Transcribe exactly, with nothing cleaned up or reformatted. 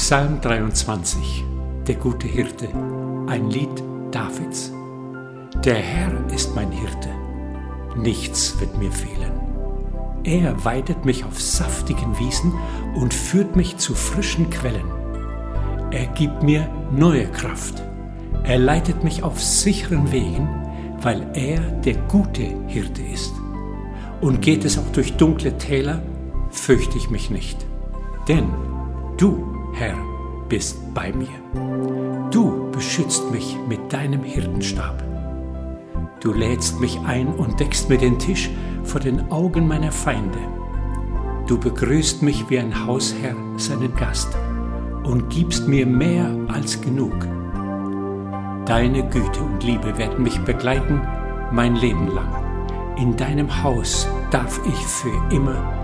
Psalm dreiundzwanzig, der gute Hirte, ein Lied Davids. Der Herr ist mein Hirte, nichts wird mir fehlen. Er weidet mich auf saftigen Wiesen und führt mich zu frischen Quellen. Er gibt mir neue Kraft. Er leitet mich auf sicheren Wegen, weil er der gute Hirte ist. Und geht es auch durch dunkle Täler, fürchte ich mich nicht. Denn du, Herr, bist bei mir. Du beschützt mich mit deinem Hirtenstab. Du lädst mich ein und deckst mir den Tisch vor den Augen meiner Feinde. Du begrüßt mich wie ein Hausherr seinen Gast und gibst mir mehr als genug. Deine Güte und Liebe werden mich begleiten mein Leben lang. In deinem Haus darf ich für immer